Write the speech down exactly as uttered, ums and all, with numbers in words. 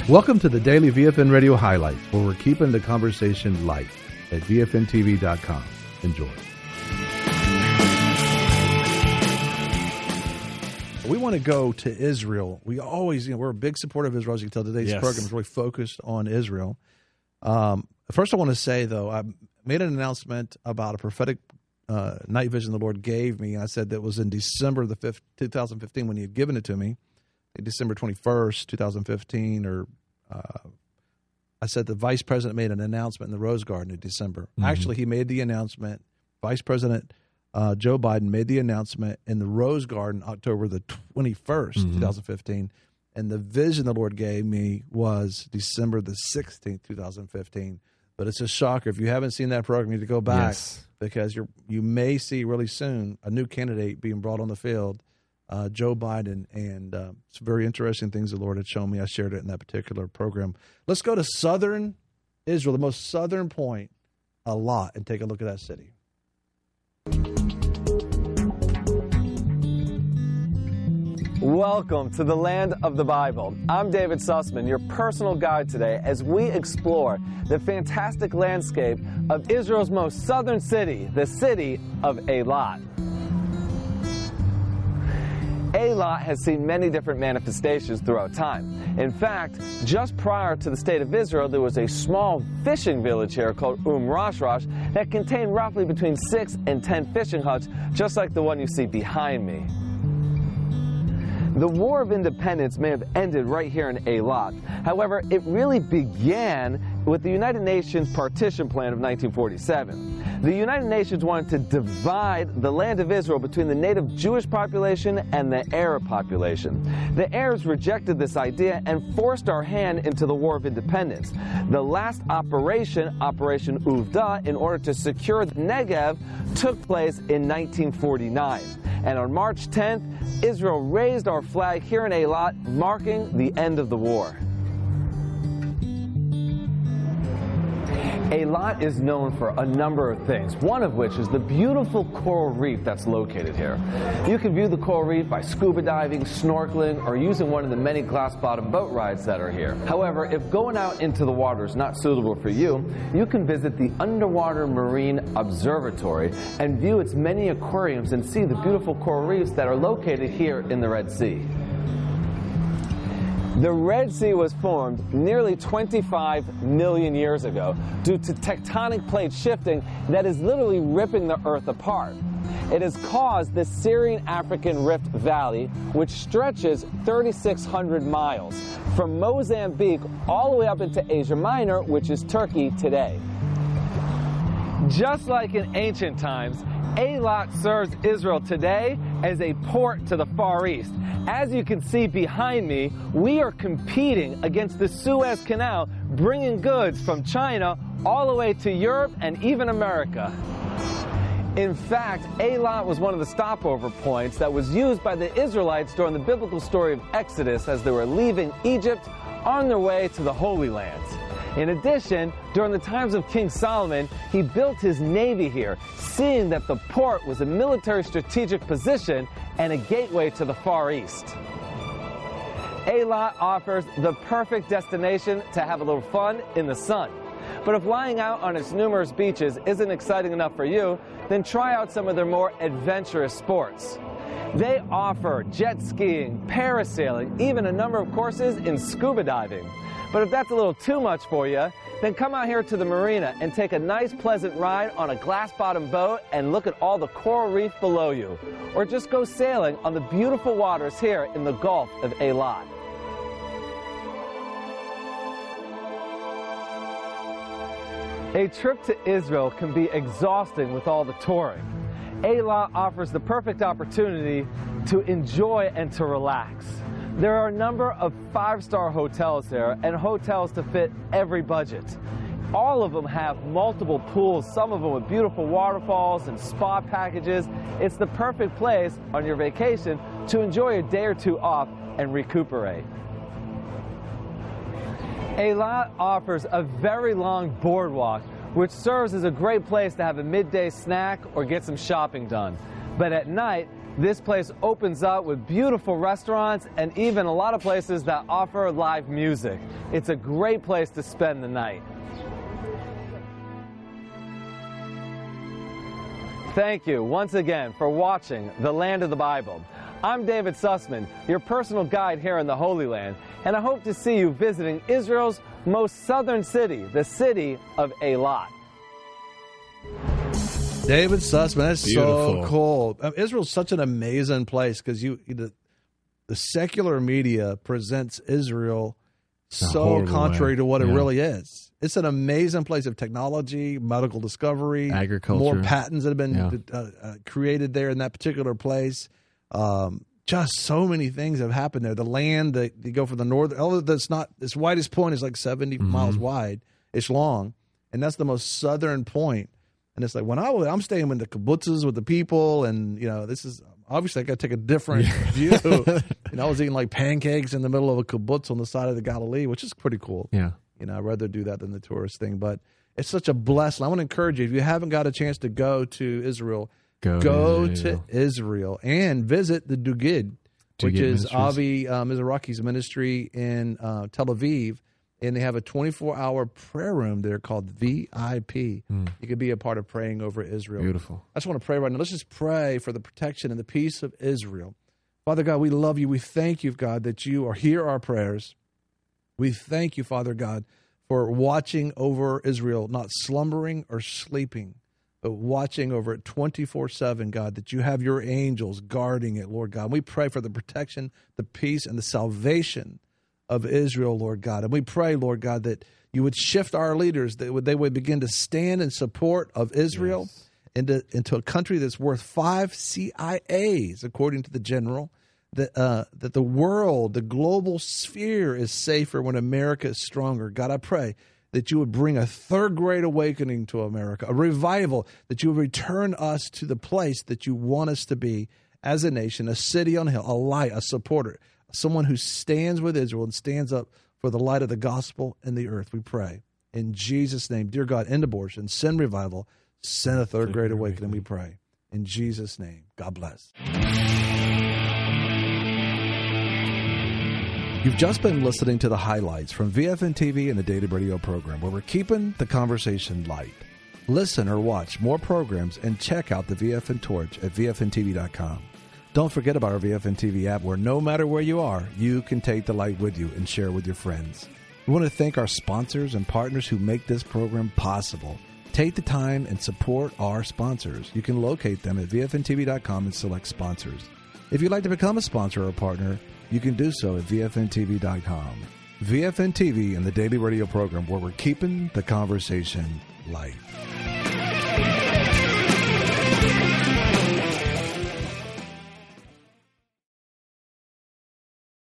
Welcome to the Daily V F N Radio Highlights, where we're keeping the conversation light at V F N T V dot com. Enjoy. We want to go to Israel. We always, you know, we're a big supporter of Israel. As you can tell, today's yes. program is really focused on Israel. Um, first, I want to say, though, I made an announcement about a prophetic uh, night vision the Lord gave me. I said that was in December the fifth, twenty fifteen when He had given it to me, December twenty-first, twenty fifteen, or uh, I said the Vice President made an announcement in the Rose Garden in December. Mm-hmm. Actually, he made the announcement. Vice President uh, Joe Biden made the announcement in the Rose Garden October the twenty-first, mm-hmm. twenty fifteen. And the vision the Lord gave me was December the sixteenth, twenty fifteen. But it's a shocker. If you haven't seen that program, you need to go back yes. because you're, you may see really soon a new candidate being brought on the field, uh, Joe Biden. And uh, it's very interesting things the Lord had shown me. I shared it in that particular program. Let's go to southern Israel, the most southern point, a lot, and take a look at that city. Welcome to the land of the Bible. I'm David Sussman, your personal guide today as we explore the fantastic landscape of Israel's most southern city, the city of Eilat. Eilat has seen many different manifestations throughout time. In fact, just prior to the state of Israel, there was a small fishing village here called Umm Rashrash that contained roughly between six and ten fishing huts, just like the one you see behind me. The War of Independence may have ended right here in Eilat. However, it really began with the United Nations Partition Plan of nineteen forty-seven. The United Nations wanted to divide the land of Israel between the native Jewish population and the Arab population. The Arabs rejected this idea and forced our hand into the War of Independence. The last operation, Operation Uvda, in order to secure the Negev, took place in nineteen forty-nine. And on March tenth, Israel raised our flag here in Eilat, marking the end of the war. Eilat is known for a number of things, one of which is the beautiful coral reef that's located here. You can view the coral reef by scuba diving, snorkeling, or using one of the many glass-bottom boat rides that are here. However, if going out into the water is not suitable for you, you can visit the Underwater Marine Observatory and view its many aquariums and see the beautiful coral reefs that are located here in the Red Sea. The Red Sea was formed nearly twenty-five million years ago due to tectonic plate shifting that is literally ripping the earth apart. It has caused the Syrian-African Rift Valley, which stretches thirty-six hundred miles from Mozambique all the way up into Asia Minor, which is Turkey today. Just like in ancient times, Eilat serves Israel today as a port to the Far East. As you can see behind me, we are competing against the Suez Canal, bringing goods from China all the way to Europe and even America. In fact, Eilat was one of the stopover points that was used by the Israelites during the biblical story of Exodus as they were leaving Egypt on their way to the Holy Lands. In addition, during the times of King Solomon, he built his navy here, seeing that the port was a military strategic position and a gateway to the Far East. Eilat offers the perfect destination to have a little fun in the sun. But if lying out on its numerous beaches isn't exciting enough for you, then try out some of their more adventurous sports. They offer jet skiing, parasailing, even a number of courses in scuba diving. But if that's a little too much for you, then come out here to the marina and take a nice pleasant ride on a glass-bottom boat and look at all the coral reef below you. Or just go sailing on the beautiful waters here in the Gulf of Eilat. A trip to Israel can be exhausting with all the touring. Eilat offers the perfect opportunity to enjoy and to relax. There are a number of five-star hotels there and hotels to fit every budget. All of them have multiple pools, some of them with beautiful waterfalls and spa packages. It's the perfect place on your vacation to enjoy a day or two off and recuperate. Eilat offers a very long boardwalk, which serves as a great place to have a midday snack or get some shopping done. But at night, This place opens up with beautiful restaurants and even a lot of places that offer live music. It's a great place to spend the night. Thank you once again for watching The Land of the Bible. I'm David Sussman, your personal guide here in the Holy Land, and I hope to see you visiting Israel's most southern city, the city of Eilat. David Sussman, that's Beautiful. so cool. Um, Israel's such an amazing place because you the, the secular media presents Israel so contrary way. to what yeah. it really is. It's an amazing place of technology, medical discovery, agriculture, more patents that have been yeah. uh, uh, created there in that particular place. Um, just so many things have happened there. The land that you go from the north, although that's not its widest point is like seventy mm-hmm. miles wide. It's long, and that's the most southern point. And it's like when I was, I'm staying in the kibbutzes with the people, and you know, this is obviously I got to take a different view. You know, I was eating like pancakes in the middle of a kibbutz on the side of the Galilee, which is pretty cool. Yeah, you know, I'd rather do that than the tourist thing. But it's such a blessing. I want to encourage you if you haven't got a chance to go to Israel, go, go to, Israel. to Israel and visit the Dugid, Dugid which is Ministries. Avi uh, Mizrachi's ministry in uh, Tel Aviv. And they have a twenty-four hour prayer room there called V I P. Mm. You could be a part of praying over Israel. Beautiful. I just want to pray right now. Let's just pray for the protection and the peace of Israel. Father God, we love you. We thank you, God, that you are hear our prayers. We thank you, Father God, for watching over Israel, not slumbering or sleeping, but watching over it twenty-four seven, God, that you have your angels guarding it, Lord God. We pray for the protection, the peace, and the salvation of Israel, Lord God. And we pray, Lord God, that you would shift our leaders, that would, they would begin to stand in support of Israel yes. into, into a country that's worth five C I As, according to the general, that, uh, that the world, the global sphere is safer when America is stronger. God, I pray that you would bring a third great awakening to America, a revival, that you would return us to the place that you want us to be as a nation, a city on a hill, a light, a supporter, someone who stands with Israel and stands up for the light of the gospel in the earth. We pray in Jesus' name. Dear God, end abortion, send revival, send a third great awakening, we pray. In Jesus' name, God bless. You've just been listening to the highlights from V F N T V and the Daily Radio program, where we're keeping the conversation light. Listen or watch more programs and check out the V F N Torch at V F N T V dot com. Don't forget about our V F N T V app, where no matter where you are, you can take the light with you and share with your friends. We want to thank our sponsors and partners who make this program possible. Take the time and support our sponsors. You can locate them at V F N T V dot com and select sponsors. If you'd like to become a sponsor or a partner, you can do so at V F N T V dot com. V F N T V and the Daily Radio program, where we're keeping the conversation light.